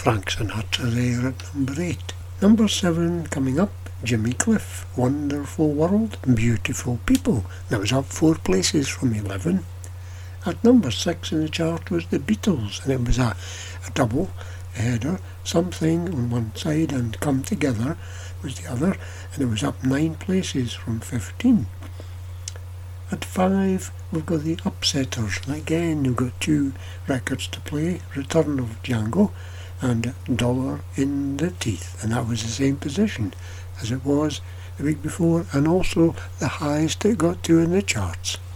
Frank Sinatra there at number 8. Number 7 coming up, Jimmy Cliff, Wonderful World, Beautiful People. That was up 4 places from 11. At number 6 in the chart was the Beatles, and it was a double header, Something on one side and Come Together was the other, and it was up 9 places from 15. At 5 we've got the Upsetters, and again we've got 2 records to play, Return of Django and Dollar in the Teeth, and that was the same position as it was the week before, and also the highest it got to in the charts.